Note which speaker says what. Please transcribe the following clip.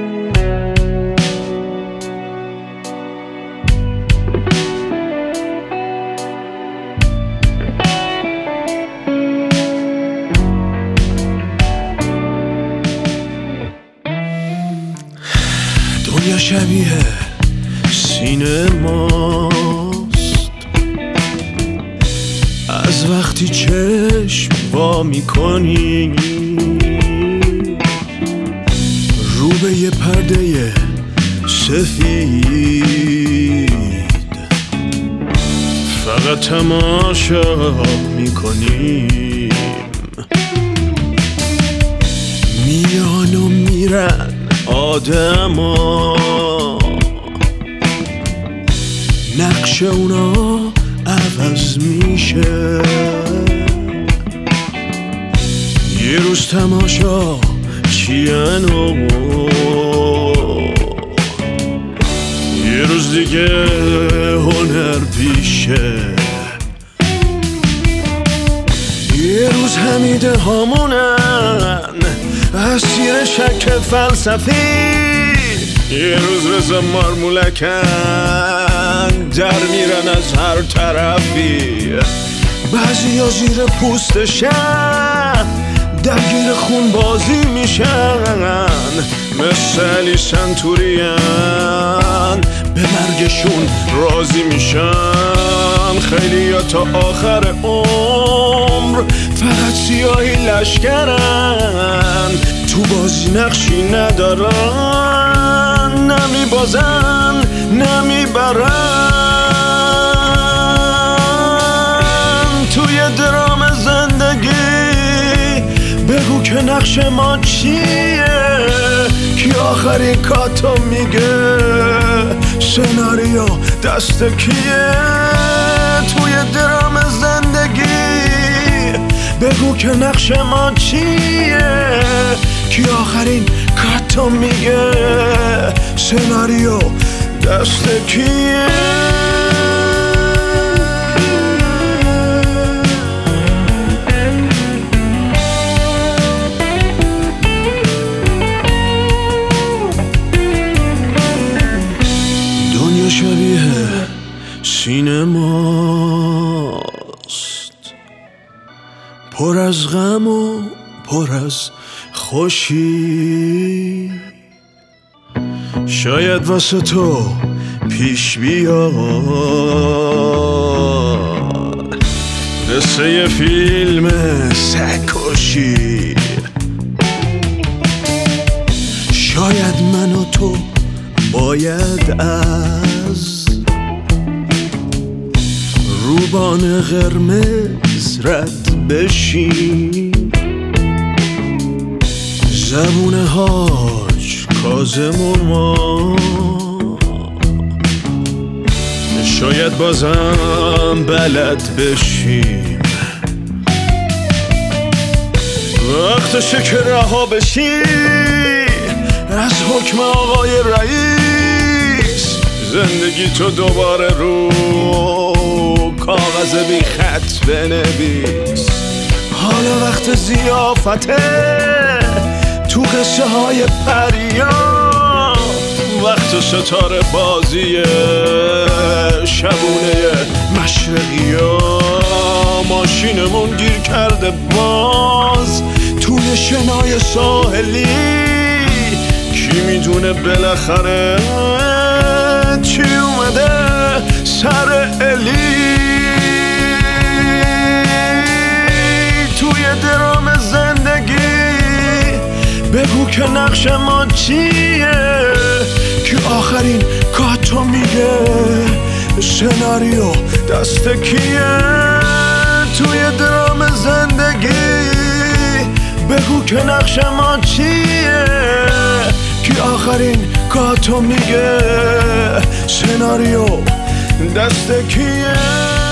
Speaker 1: دنیا شبیه سینه ماست، از وقتی چشم وا میکنی رو به یه پرده سفید فقط تماشا میکنیم. میان و میرن آدما، نقش اونا عوض میشه. یه روز تماشا چین و یه روز دیگه هنر پیشه. یه روز حمیده هامونن اسیر شک فلسفی، یه روز رضا مارمولکن در میرن از هر طرفی. بعضی ها زیر پوستشن درگیر خون بازی میشن، مثل علی سنتورین به مرگشون راضی میشن. خیلی ها تا آخر عمر فقط سیاهی لشکرن، تو بازی نقشی ندارن، نمیبازن نمیبرن. توی درام زندگی بگو که نقش ما چیه، کی آخرین کاتو میگه، سناریو دست کیه. توی درام زندگی بگو که نقش ما چیه، کی آخرین کاتو میگه، سناریو دست کیه. دنیا شبیه سینماست، پر از غم و پر از خوشی. شاید واسه تو پیش بیاد مثل یه فیلم سگ‌کشی. شاید من و تو باید از روبان قرمز رد بشیم. زبون حاج کاظم و ما شاید بازم بلد بشیم. وقتشه که رها بشی از حکم آقای رئیس، زندگی تو دوباره رو کاغذ بی خط بنویس. حالا وقت ضیافته تو قصه های پریا، وقت ستاره بازی شبونه مشرقیا. ماشینمون گیر کرده باز توی شنای ساحلی، کی میدونه بالاخره چی اومده سر الی. توی درام زندگی بگو که نقش ما چیه، که آخرین کاتو میگه، سناریو دست کیه. توی درام زندگی بگو که نقش ما چیه، که آخرین کاتو میگه، سناریو دست کیه.